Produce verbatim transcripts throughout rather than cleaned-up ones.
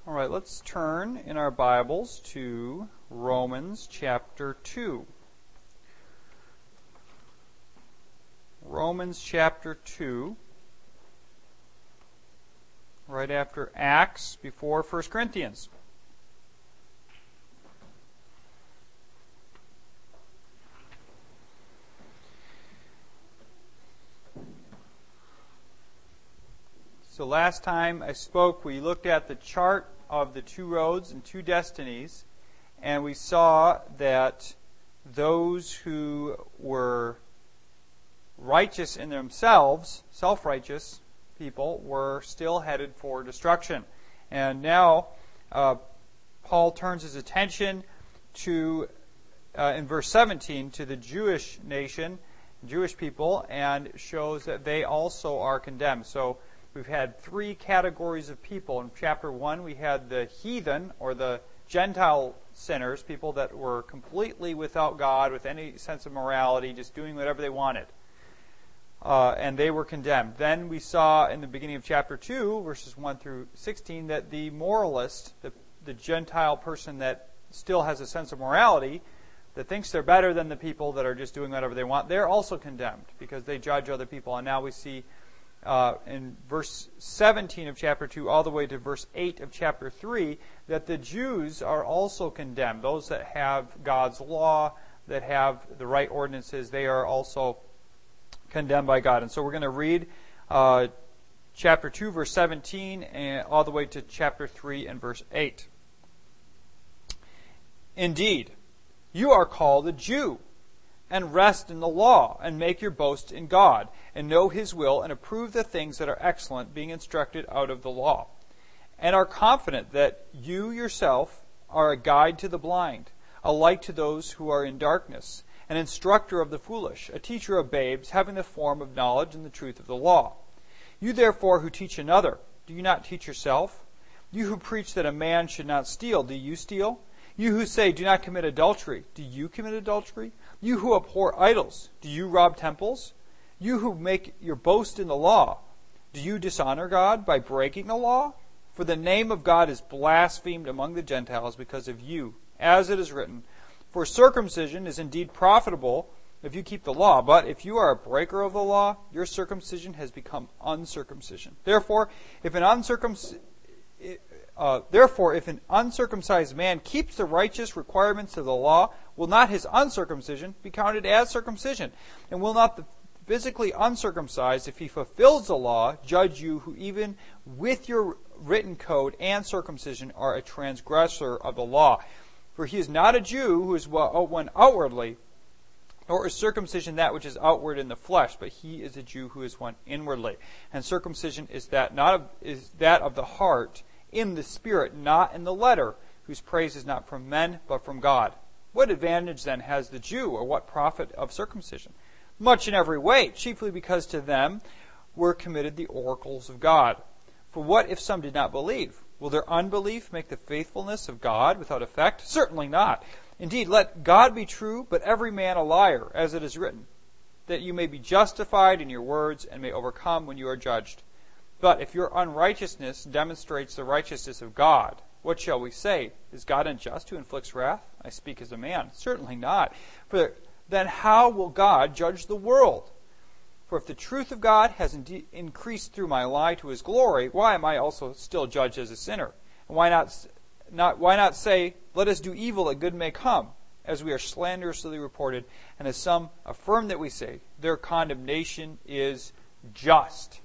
All right, let's turn in our Bibles to Romans chapter two. Romans chapter two, right after Acts, before First Corinthians. So last time I spoke, we looked at the chart of the two roads and two destinies, and we saw that those who were righteous in themselves, self-righteous people, were still headed for destruction. And now uh, Paul turns his attention to, uh, in verse seventeen, to the Jewish nation, Jewish people, and shows that they also are condemned. So we've had three categories of people. In chapter one, we had the heathen, or the Gentile sinners, people that were completely without God, with any sense of morality, just doing whatever they wanted. Uh, and they were condemned. Then we saw in the beginning of chapter two, verses one through sixteen, that the moralist, the, the Gentile person that still has a sense of morality, that thinks they're better than the people that are just doing whatever they want, they're also condemned because they judge other people. And now we see Uh, in verse seventeen of chapter two all the way to verse eight of chapter three, that the Jews are also condemned. Those that have God's law, that have the right ordinances, they are also condemned by God. And so we're going to read uh, chapter two, verse seventeen, and all the way to chapter three and verse eight. Indeed, you are called a Jew, and rest in the law, and make your boast in God, and know His will, and approve the things that are excellent, being instructed out of the law, and are confident that you yourself are a guide to the blind, a light to those who are in darkness, an instructor of the foolish, a teacher of babes, having the form of knowledge and the truth of the law. You therefore who teach another, do you not teach yourself? You who preach that a man should not steal, do you steal? You who say, do not commit adultery, do you commit adultery? You who abhor idols, do you rob temples? You who make your boast in the law, do you dishonor God by breaking the law? For the name of God is blasphemed among the Gentiles because of you, as it is written, for circumcision is indeed profitable if you keep the law, but if you are a breaker of the law, your circumcision has become uncircumcision. Therefore, if an uncircumcision Uh, therefore, if an uncircumcised man keeps the righteous requirements of the law, will not his uncircumcision be counted as circumcision? And will not the physically uncircumcised, if he fulfills the law, judge you who even with your written code and circumcision are a transgressor of the law? For he is not a Jew who is one outwardly, nor is circumcision that which is outward in the flesh, but he is a Jew who is one inwardly. And circumcision is that not of, is that of the heart, in the Spirit, not in the letter, whose praise is not from men, but from God. What advantage then has the Jew, or what profit of circumcision? Much in every way, chiefly because to them were committed the oracles of God. For what if some did not believe? Will their unbelief make the faithfulness of God without effect? Certainly not. Indeed, let God be true, but every man a liar, as it is written, that you may be justified in your words and may overcome when you are judged. But if your unrighteousness demonstrates the righteousness of God, what shall we say? Is God unjust who inflicts wrath? I speak as a man. Certainly not. For then how will God judge the world? For if the truth of God has indeed increased through my lie to His glory, why am I also still judged as a sinner? And why not, not, why not say, let us do evil that good may come, as we are slanderously reported, and as some affirm that we say, their condemnation is just.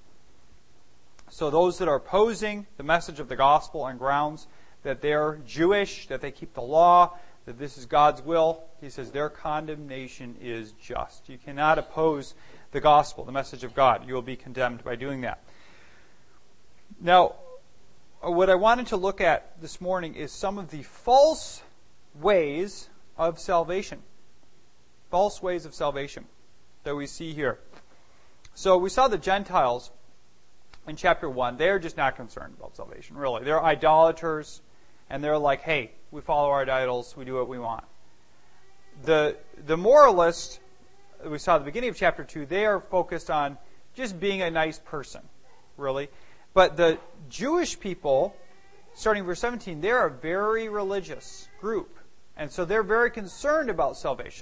So those that are opposing the message of the gospel on grounds that they're Jewish, that they keep the law, that this is God's will, he says their condemnation is just. You cannot oppose the gospel, the message of God. You will be condemned by doing that. Now, what I wanted to look at this morning is some of the false ways of salvation. False ways of salvation that we see here. So we saw the Gentiles in chapter one. They're just not concerned about salvation, really. They're idolaters, and they're like, hey, we follow our idols, we do what we want. The the moralists, we saw at the beginning of chapter two, they are focused on just being a nice person, really. But the Jewish people starting verse seventeen, they're a very religious group. And so they're very concerned about salvation.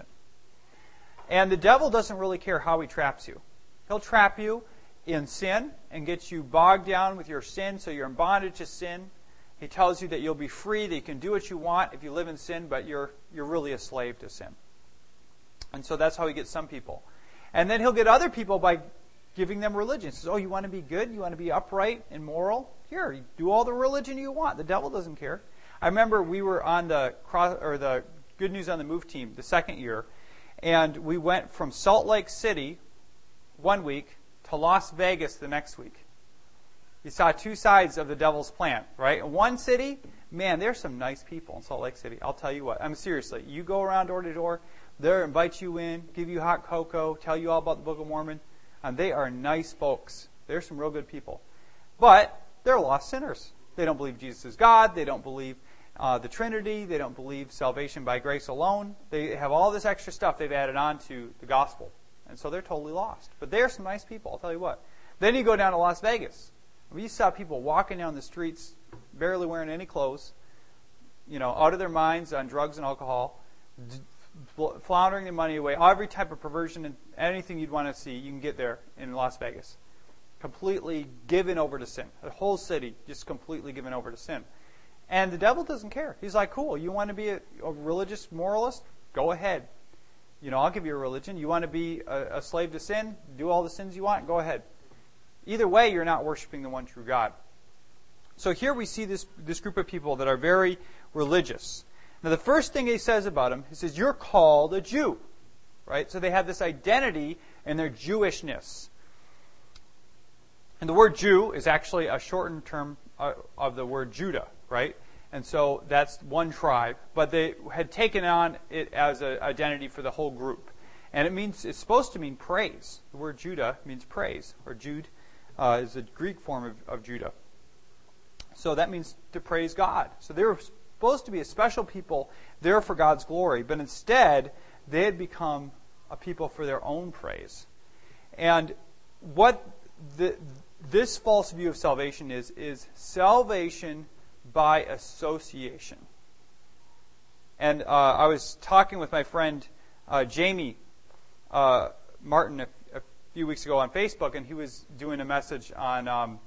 And the devil doesn't really care how he traps you. He'll trap you in sin and get you bogged down with your sin, so you're in bondage to sin. He tells you that you'll be free, that you can do what you want if you live in sin, but you're you're really a slave to sin. And so that's how he gets some people. And then he'll get other people by giving them religion. He says, oh, you want to be good? You want to be upright and moral? Here, you do all the religion you want. The devil doesn't care. I remember we were on the cross, or the Good News on the Move team the second year, and we went from Salt Lake City one week to Las Vegas the next week. You saw two sides of the devil's plan, right? In one city, man, there's some nice people in Salt Lake City. I'll tell you what. I mean, seriously, you go around door to door, they'll invite you in, give you hot cocoa, tell you all about the Book of Mormon, and they are nice folks. They're some real good people. But they're lost sinners. They don't believe Jesus is God. They don't believe uh, the Trinity. They don't believe salvation by grace alone. They have all this extra stuff they've added on to the gospel. And so they're totally lost. But they're some nice people, I'll tell you what. Then you go down to Las Vegas. We saw people walking down the streets, barely wearing any clothes, you know, out of their minds on drugs and alcohol, floundering their money away. Every type of perversion and anything you'd want to see, you can get there in Las Vegas. Completely given over to sin. The whole city just completely given over to sin. And the devil doesn't care. He's like, cool, you want to be a, a religious moralist? Go ahead. You know, I'll give you a religion. You want to be a, a slave to sin? Do all the sins you want? Go ahead. Either way, you're not worshiping the one true God. So here we see this, this group of people that are very religious. Now, the first thing he says about them, he says, you're called a Jew. Right? So they have this identity in their Jewishness. And the word Jew is actually a shortened term uh, of the word Judah, right? And so that's one tribe. But they had taken on it as an identity for the whole group. And it means it's supposed to mean praise. The word Judah means praise, or Jude uh, is a Greek form of, of Judah. So that means to praise God. So they were supposed to be a special people there for God's glory, but instead they had become a people for their own praise. And what the, this false view of salvation is, is salvation by association. And uh, I was talking with my friend uh, Jamie uh, Martin a, a few weeks ago on Facebook, and he was doing a message on um,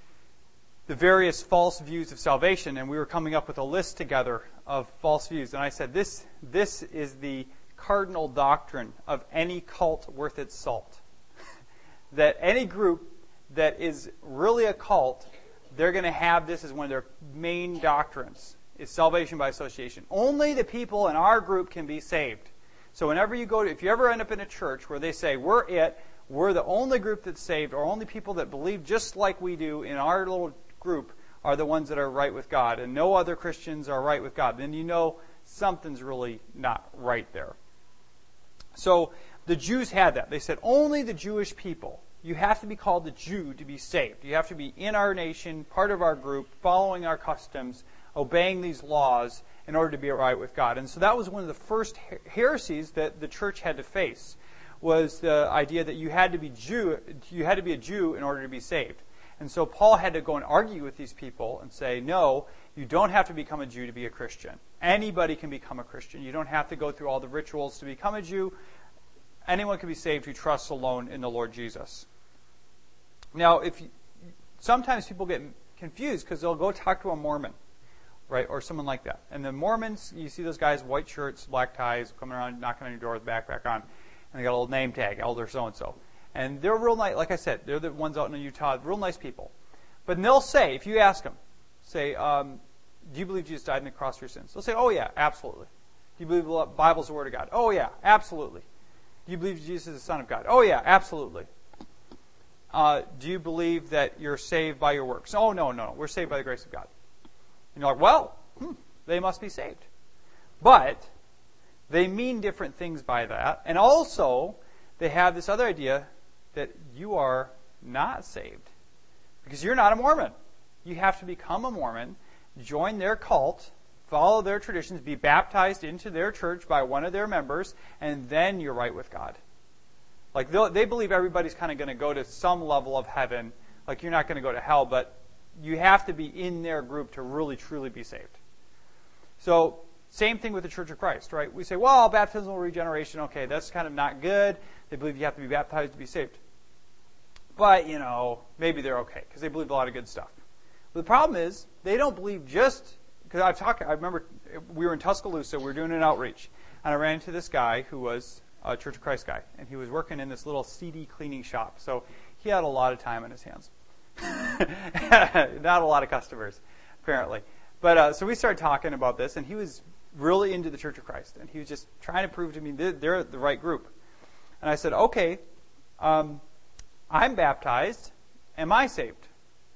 the various false views of salvation, and we were coming up with a list together of false views. And I said, this, this is the cardinal doctrine of any cult worth its salt. That any group that is really a cult, they're going to have this as one of their main doctrines, is salvation by association. Only the people in our group can be saved. So whenever you go to, if you ever end up in a church where they say, we're it, we're the only group that's saved, or only people that believe just like we do in our little group are the ones that are right with God, and no other Christians are right with God, then you know something's really not right there. So the Jews had that. They said only the Jewish people. You have to be called a Jew to be saved. You have to be in our nation, part of our group, following our customs, obeying these laws in order to be right with God. And so that was one of the first heresies that the church had to face, was the idea that you had to be Jew, you had to be a Jew in order to be saved. And so Paul had to go and argue with these people and say, no, you don't have to become a Jew to be a Christian. Anybody can become a Christian. You don't have to go through all the rituals to become a Jew. Anyone can be saved who trusts alone in the Lord Jesus. Now, if you, sometimes people get confused because they'll go talk to a Mormon, right, or someone like that. And the Mormons, you see those guys, white shirts, black ties, coming around, knocking on your door with the backpack on, and they got a little name tag, Elder so-and-so. And they're real nice, like I said, they're the ones out in Utah, real nice people. But they'll say, if you ask them, say, um, do you believe Jesus died on the cross for your sins? They'll say, oh yeah, absolutely. Do you believe the Bible's the Word of God? Oh yeah, absolutely. Do you believe Jesus is the Son of God? Oh yeah, absolutely. Uh, do you believe that you're saved by your works? Oh, no, no, we're saved by the grace of God. And you're like, well, hmm, they must be saved. But they mean different things by that. And also, they have this other idea that you are not saved because you're not a Mormon. You have to become a Mormon, join their cult, follow their traditions, be baptized into their church by one of their members, and then you're right with God. Like they believe everybody's kind of going to go to some level of heaven. Like you're not going to go to hell, but you have to be in their group to really, truly be saved. So, same thing with the Church of Christ, right? We say, well, baptismal regeneration, okay, that's kind of not good. They believe you have to be baptized to be saved. But, you know, maybe they're okay, because they believe a lot of good stuff. But the problem is, they don't believe just, because I've talked, I remember we were in Tuscaloosa, we were doing an outreach, and I ran into this guy who was a Church of Christ guy, and he was working in this little C D cleaning shop, so he had a lot of time on his hands. Not a lot of customers, apparently. But uh, so we started talking about this, and he was really into the Church of Christ, and he was just trying to prove to me that they're the right group. And I said, okay, um, I'm baptized. Am I saved?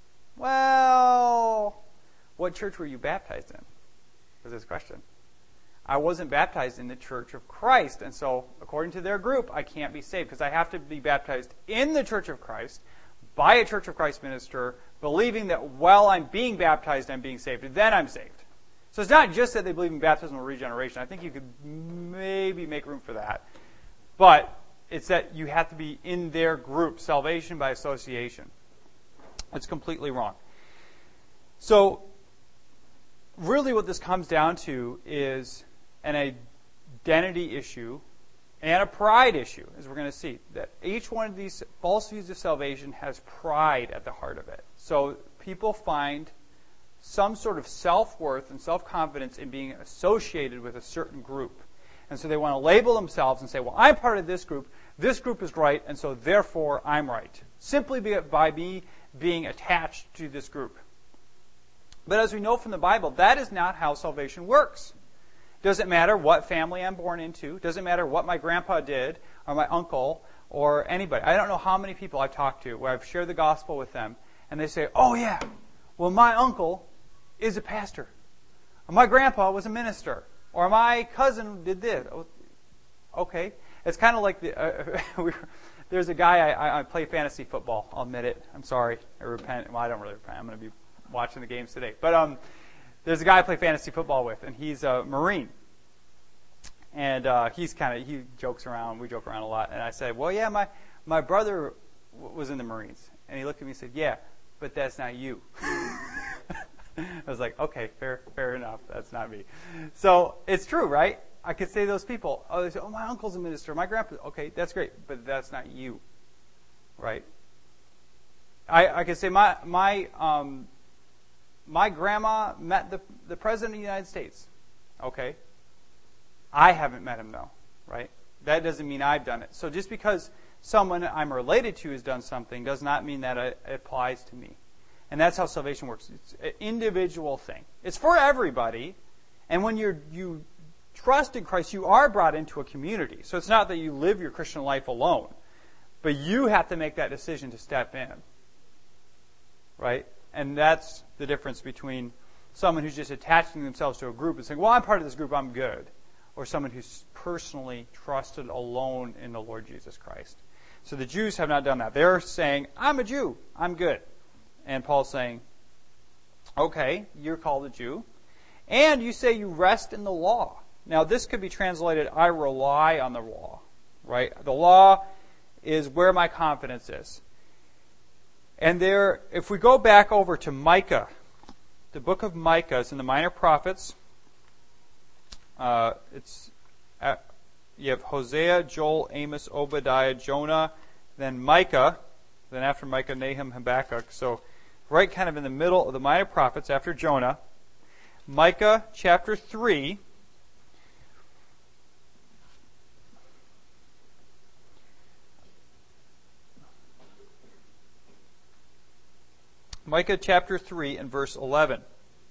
Well, what church were you baptized in? Was his question. I wasn't baptized in the Church of Christ, and so according to their group, I can't be saved because I have to be baptized in the Church of Christ by a Church of Christ minister, believing that while I'm being baptized, I'm being saved, and then I'm saved. So it's not just that they believe in baptismal regeneration. I think you could maybe make room for that. But it's that you have to be in their group, salvation by association. It's completely wrong. So really what this comes down to is an identity issue and a pride issue, as we're going to see. That each one of these false views of salvation has pride at the heart of it. So people find some sort of self-worth and self-confidence in being associated with a certain group. And so they want to label themselves and say, well, I'm part of this group, this group is right, and so therefore I'm right. Simply by me being attached to this group. But as we know from the Bible, that is not how salvation works. Doesn't matter what family I'm born into, doesn't matter what my grandpa did, or my uncle, or anybody. I don't know how many people I've talked to where I've shared the gospel with them, and they say, oh yeah, well my uncle is a pastor. Or my grandpa was a minister. Or my cousin did this. Okay. It's kind of like, the, uh, we, there's a guy, I, I play fantasy football. I'll admit it. I'm sorry. I repent. Well, I don't really repent. I'm going to be watching the games today. But um, there's a guy I play fantasy football with, and he's a Marine. And uh, he's kind of, he jokes around. We joke around a lot. And I said, well, yeah, my, my brother w- was in the Marines. And he looked at me and said, yeah, but that's not you. I was like, okay, fair fair enough. That's not me. So it's true, right? I could say those people, oh, they say, oh, my uncle's a minister, my grandpa, okay, that's great, but that's not you, right? I, I could say my my um, my grandma met the the president of the United States, okay? I haven't met him though, right? That doesn't mean I've done it. So just because someone I'm related to has done something does not mean that it applies to me. And that's how salvation works. It's an individual thing. It's for everybody. And when you're, you trust in Christ, you are brought into a community. So it's not that you live your Christian life alone. But you have to make that decision to step in. Right? And that's the difference between someone who's just attaching themselves to a group and saying, well, I'm part of this group, I'm good. Or someone who's personally trusted alone in the Lord Jesus Christ. So the Jews have not done that. They're saying, I'm a Jew, I'm good. And Paul's saying, okay, you're called a Jew. And you say you rest in the law. Now, this could be translated, I rely on the law. Right? The law is where my confidence is. And there, if we go back over to Micah, the book of Micah is in the Minor Prophets. Uh, it's uh, you have Hosea, Joel, Amos, Obadiah, Jonah, then Micah, then after Micah, Nahum, Habakkuk. So right kind of in the middle of the Minor Prophets after Jonah. Micah chapter three. Micah chapter three and verse eleven.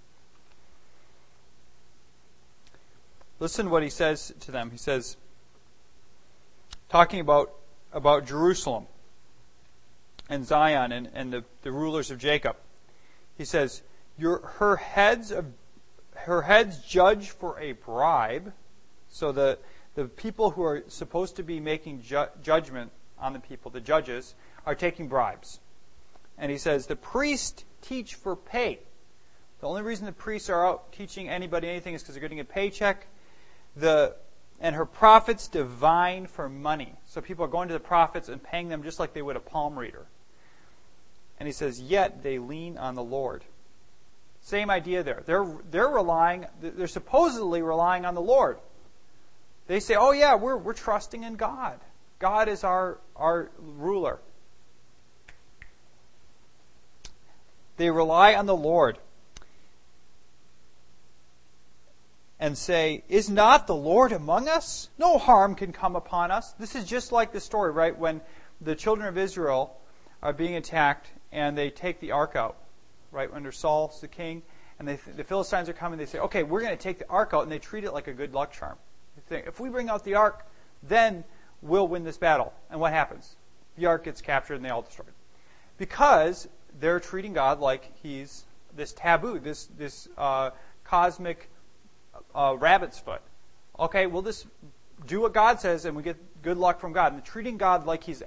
Listen to what he says to them. He says, talking about, about Jerusalem and Zion and, and the, the rulers of Jacob. He says, Your, her heads of, her heads judge for a bribe. So the, the people who are supposed to be making ju- judgment on the people, the judges, are taking bribes. And he says, the priests teach for pay. The only reason the priests are out teaching anybody anything is because they're getting a paycheck. The and her prophets divine for money. So people are going to the prophets and paying them just like they would a palm reader. And he says, yet they lean on the Lord. Same idea there. They're, they're relying, they're supposedly relying on the Lord. They say, oh yeah, we're, we're trusting in God. God is our, our ruler. They rely on the Lord and say, is not the Lord among us? No harm can come upon us. This is just like the story, right? When the children of Israel are being attacked and they take the ark out, right? Under Saul's the king, and they, the Philistines are coming. They say, okay, we're going to take the ark out, and they treat it like a good luck charm. They think, if we bring out the ark, then we'll win this battle. And what happens? The ark gets captured and they all destroyed. Because they're treating God like he's this taboo, this this uh, cosmic uh, rabbit's foot. Okay, we'll just do what God says and we get good luck from God. And treating God like he's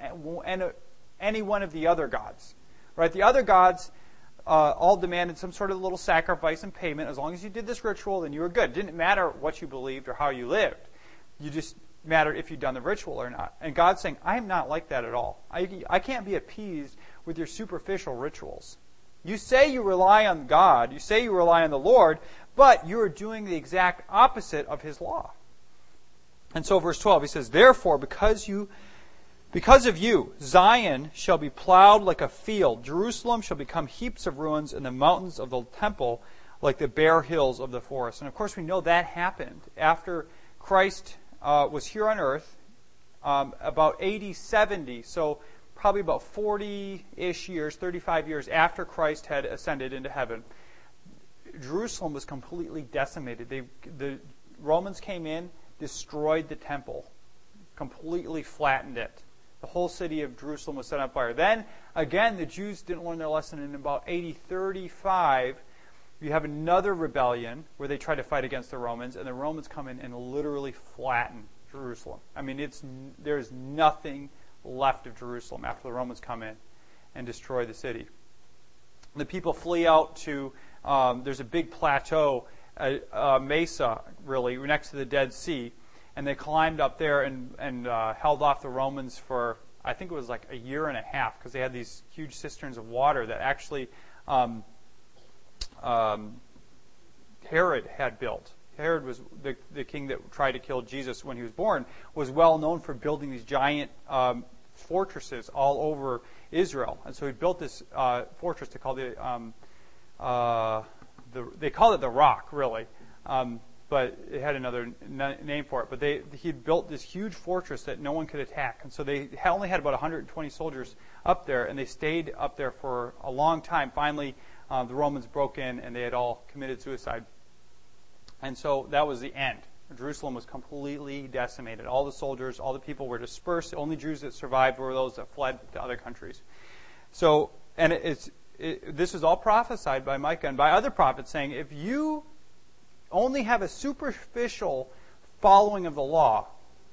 any one of the other gods. Right? The other gods uh, all demanded some sort of little sacrifice and payment. As long as you did this ritual, then you were good. It didn't matter what you believed or how you lived. You just mattered if you'd done the ritual or not. And God's saying, I am not like that at all. I, I can't be appeased with your superficial rituals. You say you rely on God, you say you rely on the Lord, but you are doing the exact opposite of his law. And so verse twelve, he says, therefore, because you, because of you, Zion shall be plowed like a field. Jerusalem shall become heaps of ruins, and the mountains of the temple like the bare hills of the forest. And of course we know that happened after Christ uh, was here on earth, um, about A D seventy, so probably about forty-ish years, thirty-five years after Christ had ascended into heaven. Jerusalem was completely decimated. They, the Romans came in, destroyed the temple, completely flattened it. The whole city of Jerusalem was set on fire. Then, again, the Jews didn't learn their lesson. In about A D thirty-five, you have another rebellion where they try to fight against the Romans, and the Romans come in and literally flatten Jerusalem. I mean, it's there's nothing left of Jerusalem after the Romans come in and destroy the city. The people flee out to, um, there's a big plateau, a, a mesa, really, next to the Dead Sea, and they climbed up there and, and uh, held off the Romans for, I think it was like a year and a half, because they had these huge cisterns of water that actually um, um, Herod had built. Herod was the, the king that tried to kill Jesus when he was born, was well known for building these giant um, fortresses all over Israel. And so he built this uh, fortress they called the, um, uh, the they called it the Rock, really, um, but it had another n- name for it. But they he had built this huge fortress that no one could attack. And so they only had about one hundred twenty soldiers up there, and they stayed up there for a long time. Finally, uh, the Romans broke in, and they had all committed suicide. And so that was the end. Jerusalem was completely decimated. All the soldiers, all the people were dispersed. The only Jews that survived were those that fled to other countries. So, and it, it's it, this was all prophesied by Micah and by other prophets, saying, if you only have a superficial following of the law,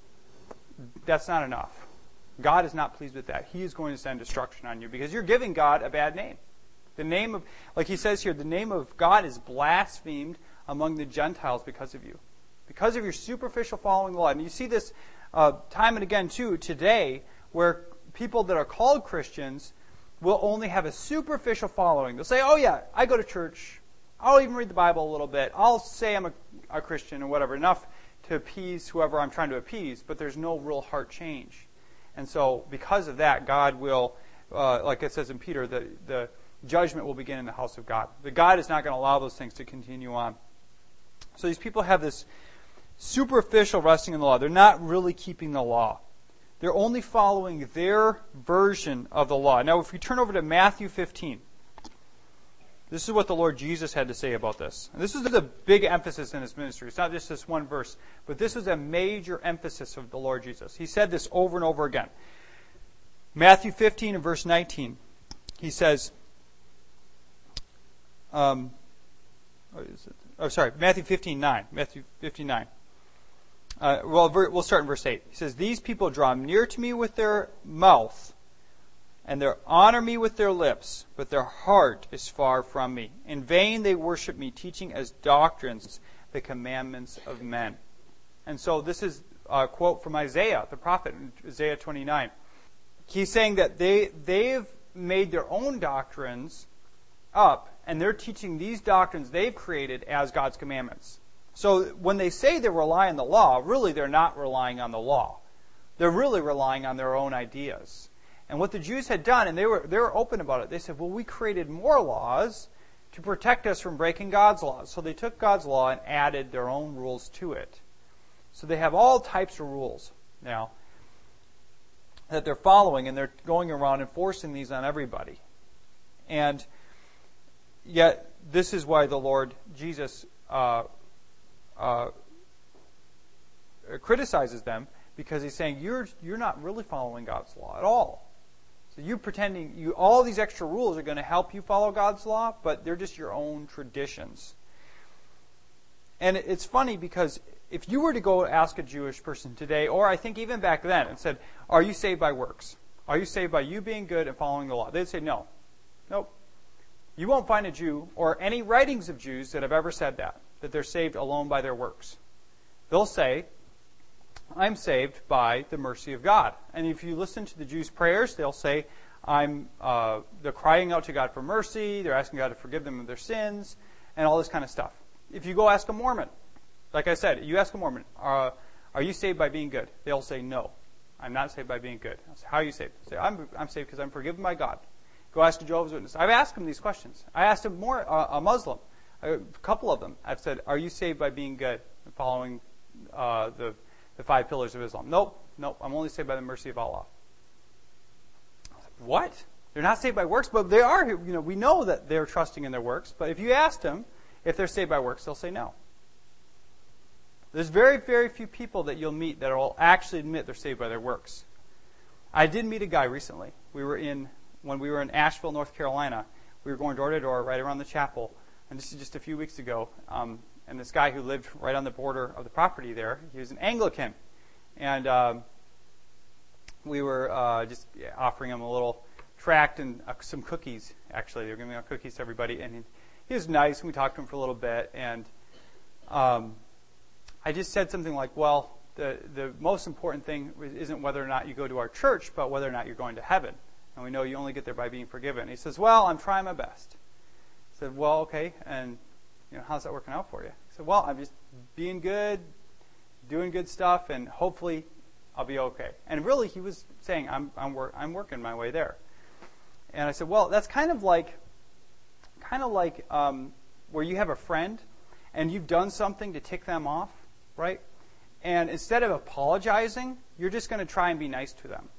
that's not enough. God is not pleased with that. He is going to send destruction on you because you're giving God a bad name. The name of, like he says here, the name of God is blasphemed among the Gentiles because of you. Because of your superficial following the law. And you see this uh, time and again, too, today, where people that are called Christians will only have a superficial following. They'll say, oh yeah, I go to church. I'll even read the Bible a little bit. I'll say I'm a, a Christian or whatever, enough to appease whoever I'm trying to appease, but there's no real heart change. And so because of that, God will, uh, like it says in Peter, the, the judgment will begin in the house of God. But God is not going to allow those things to continue on. So these people have this superficial resting in the law. They're not really keeping the law. They're only following their version of the law. Now, if we turn over to Matthew fifteen, this is what the Lord Jesus had to say about this. And this is a big emphasis in his ministry. It's not just this one verse, but this is a major emphasis of the Lord Jesus. He said this over and over again. Matthew fifteen and verse nineteen, he says, um, what is it? Oh, sorry, Matthew fifteen nine. Matthew fifteen nine. Uh, well, we'll start in verse eight. He says, these people draw near to me with their mouth, and they honor me with their lips, but their heart is far from me. In vain they worship me, teaching as doctrines the commandments of men. And so this is a quote from Isaiah, the prophet, in Isaiah twenty-nine. He's saying that they, they've made their own doctrines up, and they're teaching these doctrines they've created as God's commandments. So when they say they rely on the law, really they're not relying on the law. They're really relying on their own ideas. And what the Jews had done, and they were they were open about it, they said, well, we created more laws to protect us from breaking God's laws. So they took God's law and added their own rules to it. So they have all types of rules now that they're following, and they're going around enforcing these on everybody. And yet, this is why the Lord Jesus uh, uh, criticizes them, because he's saying, you're you're not really following God's law at all. So you pretending, you all these extra rules are going to help you follow God's law, but they're just your own traditions. And it's funny because if you were to go ask a Jewish person today, or I think even back then, and said, are you saved by works? Are you saved by you being good and following the law? They'd say, no. Nope. You won't find a Jew or any writings of Jews that have ever said that, that they're saved alone by their works. They'll say, I'm saved by the mercy of God. And if you listen to the Jews' prayers, they'll say, I'm. Uh, they're crying out to God for mercy, they're asking God to forgive them of their sins, and all this kind of stuff. If you go ask a Mormon, like I said, you ask a Mormon, uh, are you saved by being good? They'll say, no, I'm not saved by being good. I'll say, how are you saved? I'll say, I'm, I'm saved because I'm forgiven by God. Go ask a Jehovah's Witness. I've asked them these questions. I asked them more, uh, a Muslim, a couple of them. I've said, are you saved by being good and following uh, the, the five pillars of Islam? Nope, nope, I'm only saved by the mercy of Allah. I was like, what? They're not saved by works, but they are, you know, we know that they're trusting in their works, but if you asked them if they're saved by works, they'll say no. There's very, very few people that you'll meet that will actually admit they're saved by their works. I did meet a guy recently. We were in, when we were in Asheville, North Carolina, we were going door to door right around the chapel, and this is just a few weeks ago, um, and this guy who lived right on the border of the property there, he was an Anglican, and um, we were uh, just offering him a little tract and uh, some cookies, actually. They were giving out cookies to everybody, and he, he was nice, and we talked to him for a little bit, and um, I just said something like, well, the, the most important thing isn't whether or not you go to our church, but whether or not you're going to heaven. And we know you only get there by being forgiven. And he says, well, I'm trying my best. I said, well, okay, and you know, how's that working out for you? He said, well, I'm just being good, doing good stuff, and hopefully I'll be okay. And really, he was saying, I'm I'm, wor- I'm working my way there. And I said, well, that's kind of like, kind of like um, where you have a friend, and you've done something to tick them off, right? And instead of apologizing, you're just going to try and be nice to them.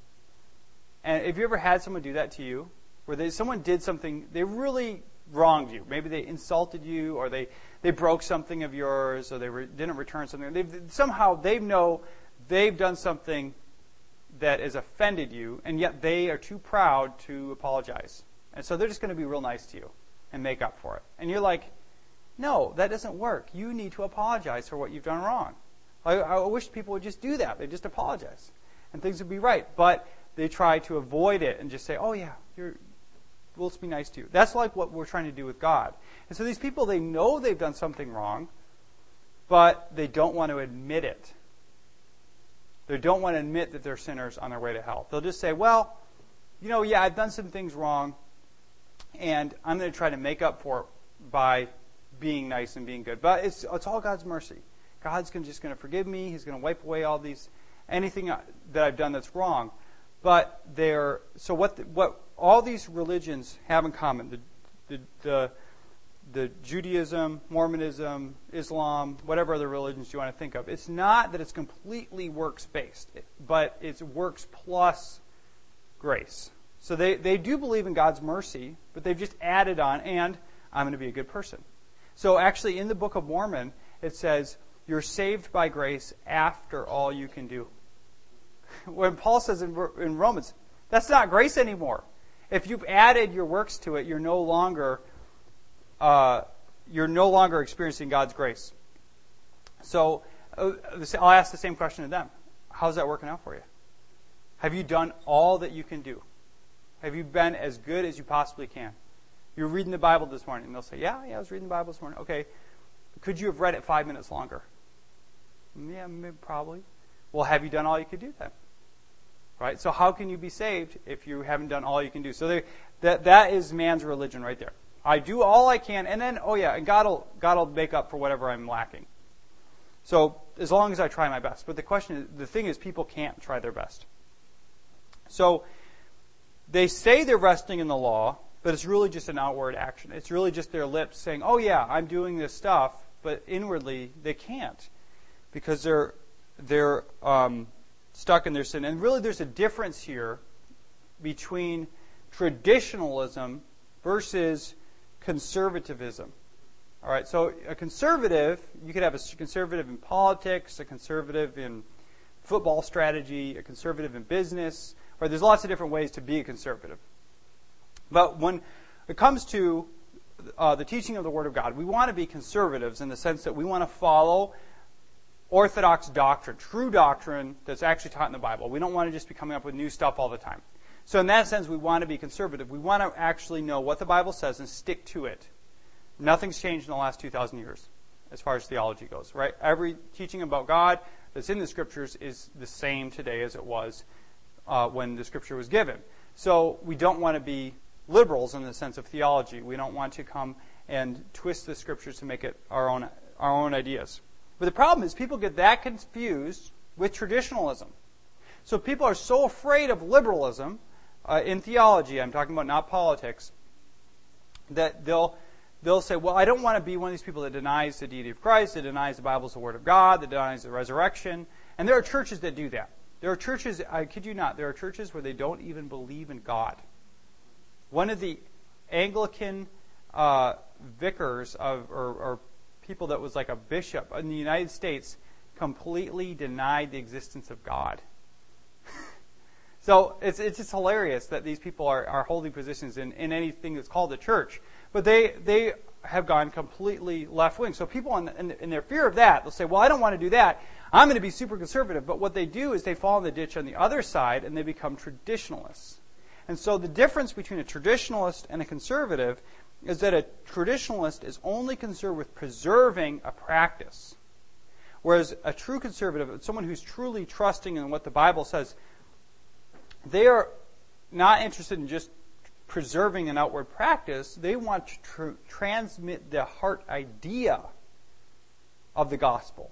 And have you ever had someone do that to you? Where they, someone did something, they really wronged you. Maybe they insulted you, or they, they broke something of yours, or they re, didn't return something. They've, somehow they know they've done something that has offended you, and yet they are too proud to apologize. And so they're just going to be real nice to you and make up for it. And you're like, no, that doesn't work. You need to apologize for what you've done wrong. I, I wish people would just do that. They just apologize, and things would be right. But they try to avoid it and just say, oh yeah, you're, we'll just be nice to you. That's like what we're trying to do with God. And so these people, they know they've done something wrong, but they don't want to admit it. They don't want to admit that they're sinners on their way to hell. They'll just say, well, you know, yeah, I've done some things wrong, and I'm going to try to make up for it by being nice and being good. But it's it's all God's mercy. God's gonna, just going to forgive me. He's going to wipe away all these, anything that I've done that's wrong. But they're, so what the, what all these religions have in common, the, the, the, the Judaism, Mormonism, Islam, whatever other religions you want to think of, it's not that it's completely works-based, but it's works plus grace. So they, they do believe in God's mercy, but they've just added on, and I'm going to be a good person. So actually in the Book of Mormon, it says, you're saved by grace after all you can do. When Paul says in, in Romans, that's not grace anymore. If you've added your works to it, you're no longer uh, you're no longer experiencing God's grace. So uh, I'll ask the same question to them. How's that working out for you? Have you done all that you can do? Have you been as good as you possibly can? You're reading the Bible this morning, and they'll say, yeah, yeah, I was reading the Bible this morning. Okay, could you have read it five minutes longer? Yeah, maybe, probably. Well, have you done all you could do then? Right? So how can you be saved if you haven't done all you can do? So they, That that is man's religion right there. I do all I can, and then, oh yeah, and God will, God will make up for whatever I'm lacking. So, as long as I try my best. But the question is, the thing is, people can't try their best. So, they say they're resting in the law, but it's really just an outward action. It's really just their lips saying, oh yeah, I'm doing this stuff, but inwardly they can't. Because they're, they're um, stuck in their sin. And really there's a difference here between traditionalism versus conservatism. All right, so a conservative, you could have a conservative in politics, a conservative in football strategy, a conservative in business, or there's lots of different ways to be a conservative. But when it comes to uh, the teaching of the Word of God, we want to be conservatives in the sense that we want to follow orthodox doctrine, true doctrine that's actually taught in the Bible. We don't want to just be coming up with new stuff all the time. So in that sense, we want to be conservative. We want to actually know what the Bible says and stick to it. Nothing's changed in the last two thousand years as far as theology goes, right? Every teaching about God that's in the Scriptures is the same today as it was uh, when the Scripture was given. So we don't want to be liberals in the sense of theology. We don't want to come and twist the Scriptures to make it our own our own ideas. But the problem is people get that confused with traditionalism. So people are so afraid of liberalism uh, in theology, I'm talking about not politics, that they'll they'll say, well, I don't want to be one of these people that denies the deity of Christ, that denies the Bible is the Word of God, that denies the resurrection. And there are churches that do that. There are churches, I kid you not, there are churches where they don't even believe in God. One of the Anglican uh, vicars of, or, or people that was like a bishop in the United States completely denied the existence of God. So it's it's just hilarious that these people are, are holding positions in, in anything that's called the church. But they they have gone completely left-wing. So people in, in, in their fear of that, they'll say, well, I don't want to do that. I'm going to be super conservative. But what they do is they fall in the ditch on the other side and they become traditionalists. And so the difference between a traditionalist and a conservative is that a traditionalist is only concerned with preserving a practice. Whereas a true conservative, someone who's truly trusting in what the Bible says, they are not interested in just preserving an outward practice. They want to tr- transmit the heart idea of the gospel.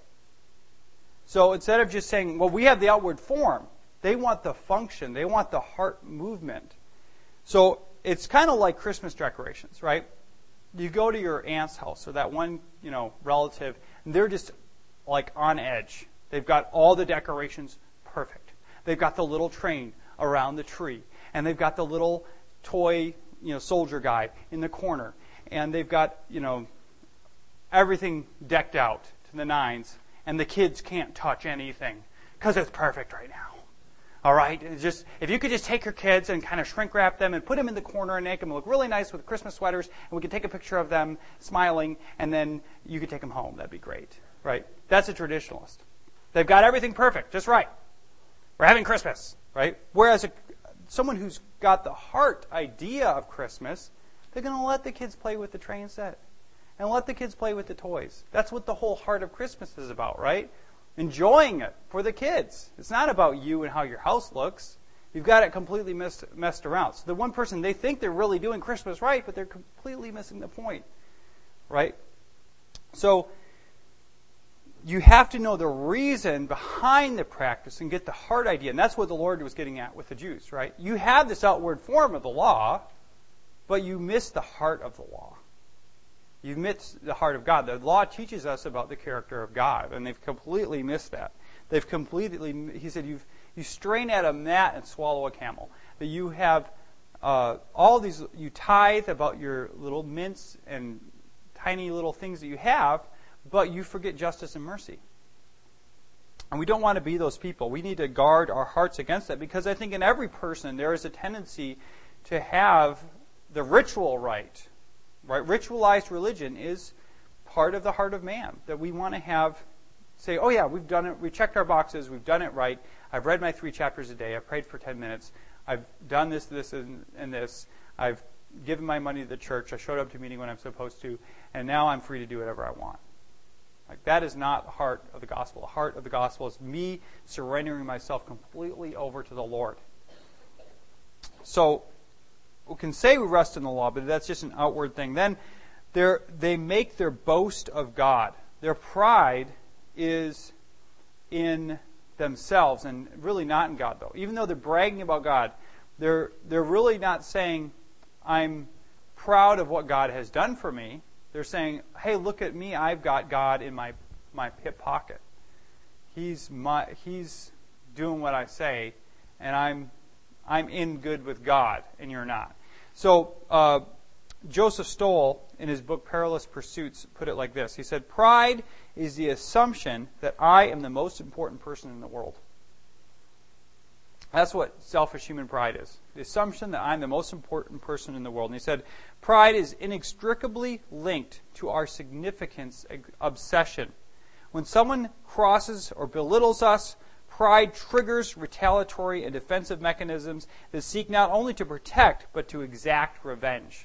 So instead of just saying, well, we have the outward form, they want the function. They want the heart movement. So it's kind of like Christmas decorations, right? You go to your aunt's house or that one, you know, relative, and they're just like on edge. They've got all the decorations perfect. They've got the little train around the tree, and they've got the little toy, you know, soldier guy in the corner, and they've got, you know, everything decked out to the nines, and the kids can't touch anything because it's perfect right now. All right, it's just if you could just take your kids and kind of shrink wrap them and put them in the corner and make them look really nice with Christmas sweaters, and we could take a picture of them smiling, and then you could take them home. That'd be great, right? That's a traditionalist. They've got everything perfect, just right. We're having Christmas, right? Whereas a, someone who's got the heart idea of Christmas, they're going to let the kids play with the train set and let the kids play with the toys. That's what the whole heart of Christmas is about, right? Enjoying it for the kids. It's not about you and how your house looks. You've got it completely messed, messed around. So the one person, they think they're really doing Christmas right, but they're completely missing the point, right? So you have to know the reason behind the practice and get the heart idea. And that's what the Lord was getting at with the Jews, right? You have this outward form of the law, but you miss the heart of the law. You miss the heart of God. The law teaches us about the character of God, and they've completely missed that. They've completely, he said, you've, you strain at a gnat and swallow a camel. That you have uh, all these, you tithe about your little mints and tiny little things that you have, but you forget justice and mercy. And we don't want to be those people. We need to guard our hearts against that, because I think in every person there is a tendency to have the ritual right. Right? Ritualized religion is part of the heart of man. That we want to have, say, oh yeah, we've done it, we checked our boxes, we've done it right. I've read my three chapters a day, I've prayed for ten minutes, I've done this, this, and, and this, I've given my money to the church, I showed up to a meeting when I'm supposed to, and now I'm free to do whatever I want. Like, that is not the heart of the gospel. The heart of the gospel is me surrendering myself completely over to the Lord. So, we can say we rest in the law, but that's just an outward thing. Then they're, they make their boast of God. Their pride is in themselves and really not in God, though. Even though they're bragging about God, they're they're really not saying, I'm proud of what God has done for me. They're saying, hey, look at me, I've got God in my my hip pocket. He's my he's doing what I say, and I'm I'm in good with God, and you're not. So uh, Joseph Stoll, in his book Perilous Pursuits, put it like this. He said, pride is the assumption that I am the most important person in the world. That's what selfish human pride is. The assumption that I'm the most important person in the world. And he said, pride is inextricably linked to our significance obsession. When someone crosses or belittles us, pride triggers retaliatory and defensive mechanisms that seek not only to protect, but to exact revenge.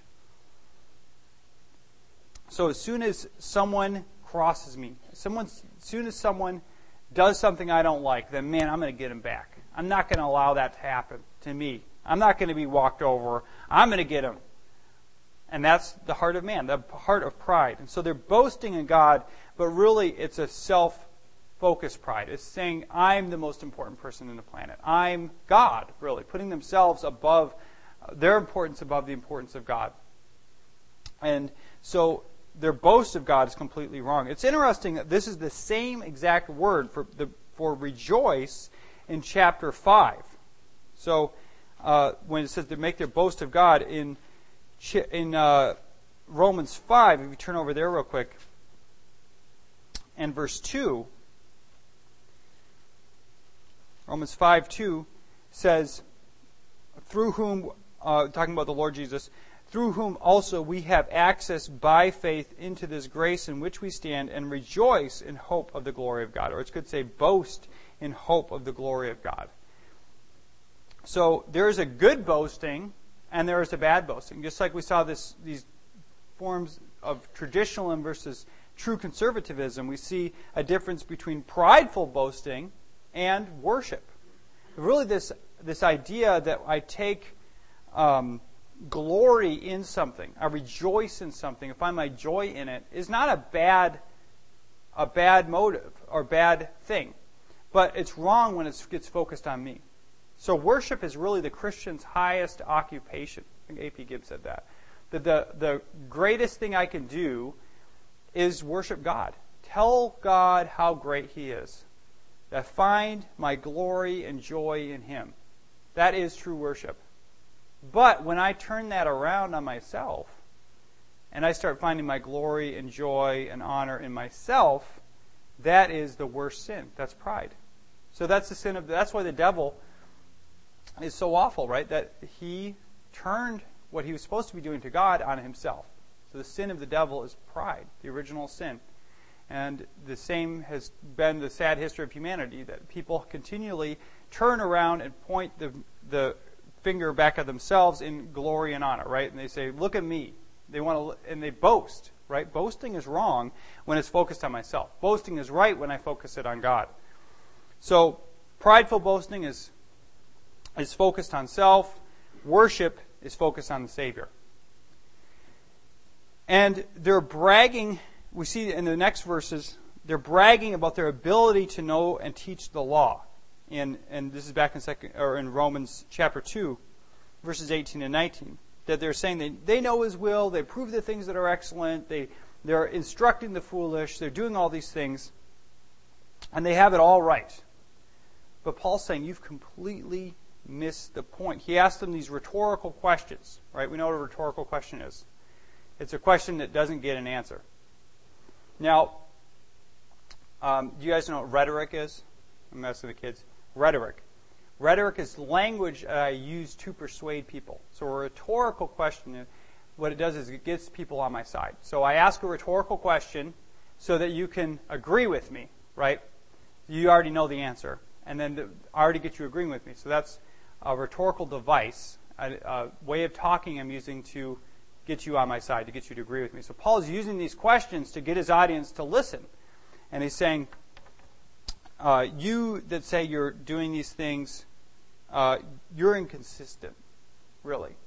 So as soon as someone crosses me, someone, as soon as someone does something I don't like, then man, I'm going to get him back. I'm not going to allow that to happen to me. I'm not going to be walked over. I'm going to get him. And that's the heart of man, the heart of pride. And so they're boasting in God, but really it's a self-focused pride. It's saying, I'm the most important person in the planet. I'm God, really, putting themselves above, their importance above the importance of God. And so their boast of God is completely wrong. It's interesting that this is the same exact word for the for rejoice in chapter five. So uh, when it says to make their boast of God in in uh, Romans five, if you turn over there real quick, and verse two, Romans five two says, through whom, uh, talking about the Lord Jesus, through whom also we have access by faith into this grace in which we stand and rejoice in hope of the glory of God. Or it could say boast in hope of the glory of God. So there is a good boasting and there is a bad boasting. Just like we saw this, these forms of traditionalism versus true conservatism, we see a difference between prideful boasting and worship. Really this, this idea that I take um, glory in something, I rejoice in something, I find my joy in it, is not a bad, a bad motive or bad thing. But it's wrong when it gets focused on me. So worship is really the Christian's highest occupation. I think A P Gibbs said that. That the, the greatest thing I can do is worship God. Tell God how great He is. That I find my glory and joy in Him. That is true worship. But when I turn that around on myself, and I start finding my glory and joy and honor in myself, that is the worst sin. That's pride. So that's the sin of, that's why the devil is so awful, right? That he turned what he was supposed to be doing to God on himself. So the sin of the devil is pride, the original sin. And the same has been the sad history of humanity, that people continually turn around and point the the finger back at themselves in glory and honor, right? And they say, look at me. They want to, and they boast, right? Boasting is wrong when it's focused on myself. Boasting is right when I focus it on God. So prideful boasting is is focused on self. Worship is focused on the Savior. And they're bragging, we see in the next verses, they're bragging about their ability to know and teach the law. In, and this is back in second or in Romans chapter two, verses eighteen and nineteen. That they're saying they, they know His will, they prove the things that are excellent, they, they're instructing the foolish, they're doing all these things, and they have it all right. But Paul's saying, you've completely missed the point. He asked them these rhetorical questions, right? We know what a rhetorical question is. It's a question that doesn't get an answer. Now, um, do you guys know what rhetoric is? I'm asking the kids. Rhetoric. Rhetoric is language that I use to persuade people. So a rhetorical question, what it does is it gets people on my side. So I ask a rhetorical question so that you can agree with me, right? You already know the answer. And then the, I already get you agreeing with me. So that's a rhetorical device, a, a way of talking I'm using to get you on my side, to get you to agree with me. So Paul is using these questions to get his audience to listen. And he's saying, uh, you that say you're doing these things, uh, you're inconsistent, really.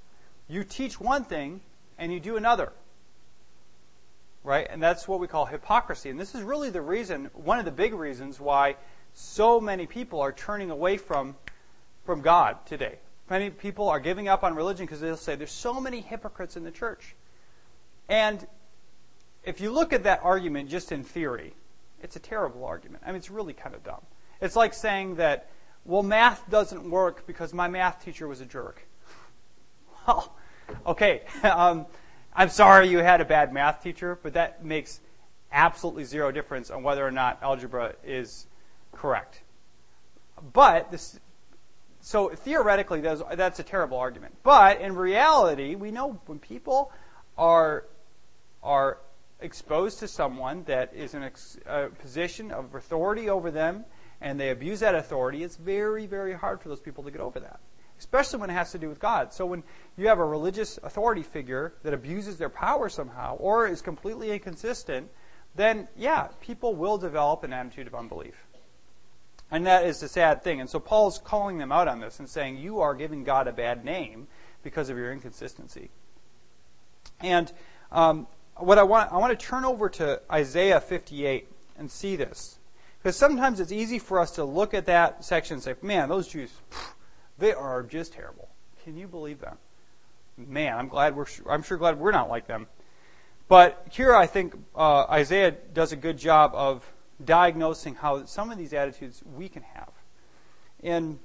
You teach one thing and you do another. Right? And that's what we call hypocrisy. And this is really the reason, one of the big reasons why so many people are turning away from, from God today. Many people are giving up on religion because they'll say there's so many hypocrites in the church. And if you look at that argument just in theory, it's a terrible argument. I mean, it's really kind of dumb. It's like saying that, well, math doesn't work because my math teacher was a jerk. Well, okay. Um, I'm sorry you had a bad math teacher, but that makes absolutely zero difference on whether or not algebra is correct. But this, so theoretically, that's, that's a terrible argument. But in reality, we know when people are are exposed to someone that is in a, a position of authority over them, and they abuse that authority, it's very, very hard for those people to get over that, especially when it has to do with God. So when you have a religious authority figure that abuses their power somehow or is completely inconsistent, then, yeah, people will develop an attitude of unbelief. And that is the sad thing. And so Paul's calling them out on this and saying, you are giving God a bad name because of your inconsistency. And um, what I want, I want to turn over to Isaiah fifty-eight and see this. Because sometimes it's easy for us to look at that section and say, man, those Jews, they are just terrible. Can you believe them? Man, I'm glad we're. I'm sure glad we're not like them. But here, I think uh, Isaiah does a good job of diagnosing how some of these attitudes we can have. In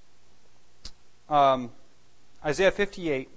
um, Isaiah fifty-eight,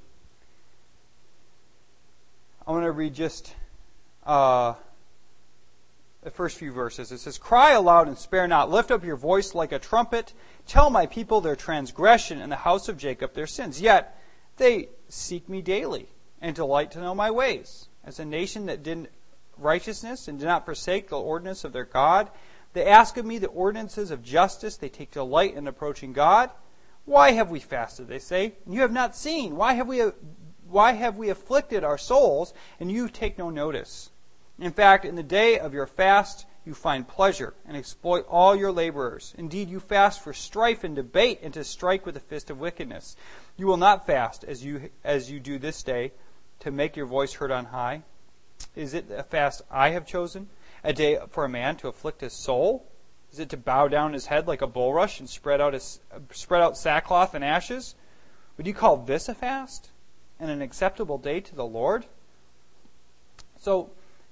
I want to read just uh, the first few verses. It says, "Cry aloud and spare not. Lift up your voice like a trumpet. Tell my people their transgression and the house of Jacob their sins. Yet they seek me daily and delight to know my ways. As a nation that did righteousness and did not forsake the ordinance of their God, they ask of me the ordinances of justice. They take delight in approaching God. Why have we fasted, they say, and you have not seen? Why have we, why have we afflicted our souls, and you take no notice? In fact, in the day of your fast, you find pleasure and exploit all your laborers. Indeed, you fast for strife and debate and to strike with the fist of wickedness. You will not fast as you as you do this day to make your voice heard on high. Is it a fast I have chosen, a day for a man to afflict his soul? Is it to bow down his head like a bulrush and spread out his spread out sackcloth and ashes? Would you call this a fast and an acceptable day to the Lord?" So,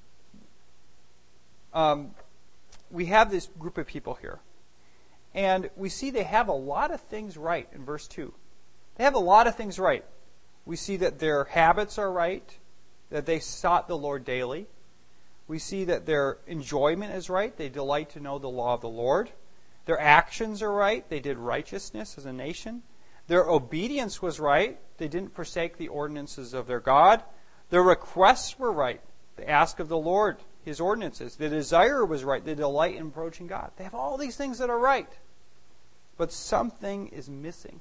um, we have this group of people here. And we see they have a lot of things right in verse two. They have a lot of things right. We see that their habits are right, that they sought the Lord daily. We see that their enjoyment is right. They delight to know the law of the Lord. Their actions are right. They did righteousness as a nation. Their obedience was right. They didn't forsake the ordinances of their God. Their requests were right. They ask of the Lord His ordinances. The desire was right. They delight in approaching God. They have all these things that are right. But something is missing.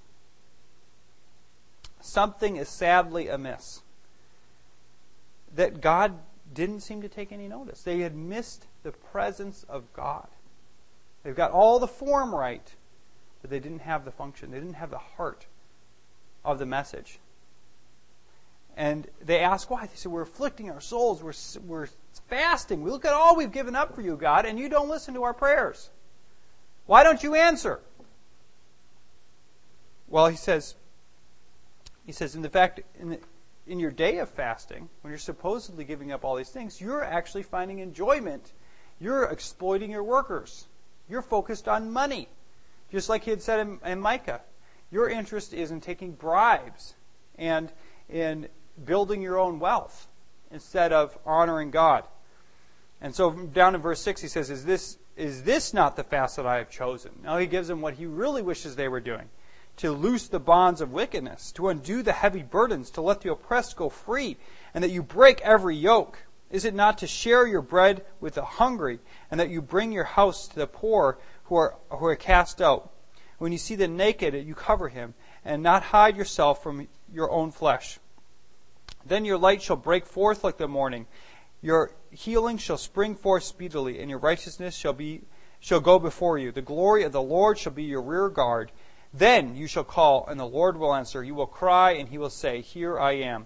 Something is sadly amiss. That God didn't seem to take any notice. They had missed the presence of God. They've got all the form right, but they didn't have the function. They didn't have the heart of the message. And they ask why. They say, we're afflicting our souls. We're, we're fasting. We look at all we've given up for you, God, and you don't listen to our prayers. Why don't you answer? Well, he says, he says, in the fact, in, the, in your day of fasting, when you're supposedly giving up all these things, you're actually finding enjoyment. You're exploiting your workers. You're focused on money. Just like he had said in, in Micah. Your interest is in taking bribes and in building your own wealth instead of honoring God. And so down in verse six he says, Is this is this not the fast that I have chosen? Now he gives them what he really wishes they were doing. To loose the bonds of wickedness, to undo the heavy burdens, to let the oppressed go free, and that you break every yoke. Is it not to share your bread with the hungry, and that you bring your house to the poor who are who are cast out? When you see the naked, you cover him, and not hide yourself from your own flesh. Then your light shall break forth like the morning. Your healing shall spring forth speedily, and your righteousness shall be shall go before you. The glory of the Lord shall be your rear guard. Then you shall call, and the Lord will answer. You will cry, and he will say, Here I am.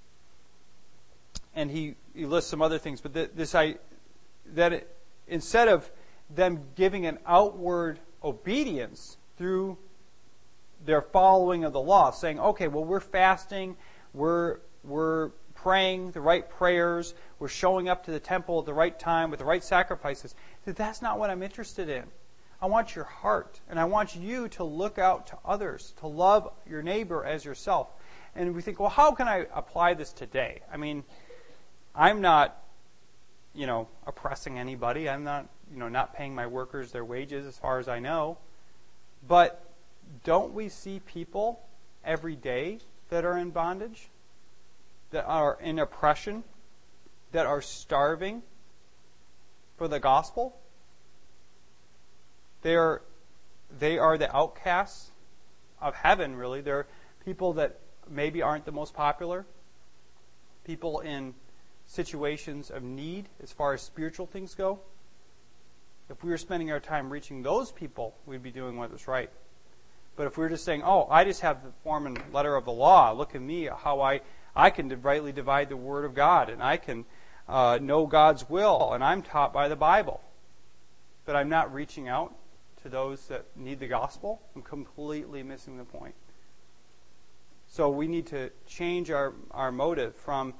And he, he lists some other things, but this I that it, instead of them giving an outward obedience through their following of the law, saying, okay, well, we're fasting, we're we're praying the right prayers, we're showing up to the temple at the right time with the right sacrifices. That's not what I'm interested in. I want your heart, and I want you to look out to others, to love your neighbor as yourself. And we think, well, how can I apply this today? I mean, I'm not, you know, oppressing anybody. I'm not, you know, not paying my workers their wages as far as I know. But don't we see people every day that are in bondage, that are in oppression, that are starving for the gospel? They are, they are the outcasts of heaven, really. They're people that maybe aren't the most popular, people in situations of need as far as spiritual things go. If we were spending our time reaching those people, we'd be doing what was right. But if we were just saying, oh, I just have the form and letter of the law, look at me, how I, I can rightly divide the Word of God, and I can uh, know God's will, and I'm taught by the Bible, but I'm not reaching out to those that need the gospel, I'm completely missing the point. So we need to change our, our motive from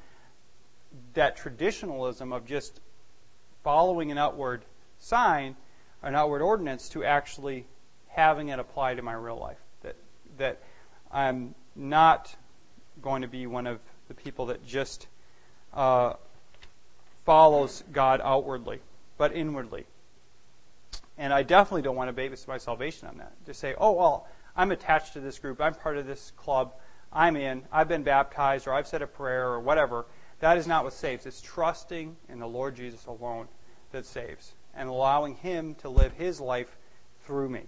that traditionalism of just following an outward sign, an outward ordinance, to actually having it apply to my real life. That that I'm not going to be one of the people that just uh, follows God outwardly, but inwardly. And I definitely don't want to base my salvation on that. To say, oh, well, I'm attached to this group, I'm part of this club, I'm in, I've been baptized, or I've said a prayer, or whatever. That is not what saves. It's trusting in the Lord Jesus alone that saves, and allowing Him to live His life through me.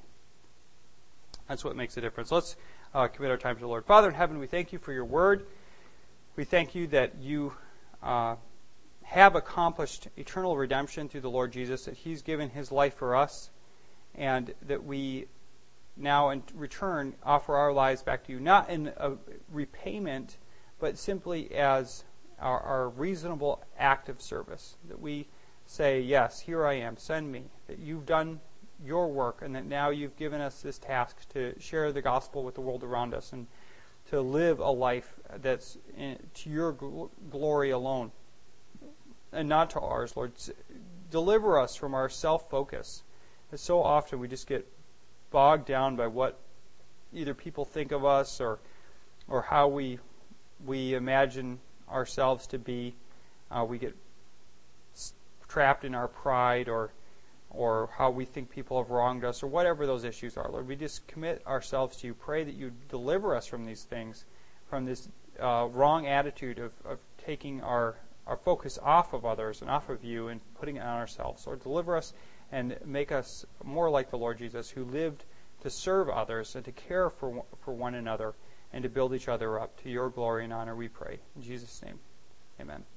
That's what makes a difference. Let's uh, commit our time to the Lord. Father in heaven, we thank you for your word. We thank you that you uh, have accomplished eternal redemption through the Lord Jesus, that He's given His life for us, and that we now in return offer our lives back to you, not in a repayment, but simply as our, our reasonable act of service. That we say, yes, here I am, send me. That you've done your work, and that now you've given us this task to share the gospel with the world around us, and to live a life that's in, to your gl- glory alone, and not to ours, Lord. Deliver us from our self-focus. As so often we just get bogged down by what either people think of us, or or how we we imagine ourselves to be. Uh, we get trapped in our pride, or or how we think people have wronged us, or whatever those issues are. Lord, we just commit ourselves to you. Pray that you deliver us from these things, from this uh, wrong attitude of, of taking our, our focus off of others and off of you and putting it on ourselves. Lord, deliver us and make us more like the Lord Jesus, who lived to serve others and to care for, for one another and to build each other up. To your glory and honor we pray. In Jesus' name, amen.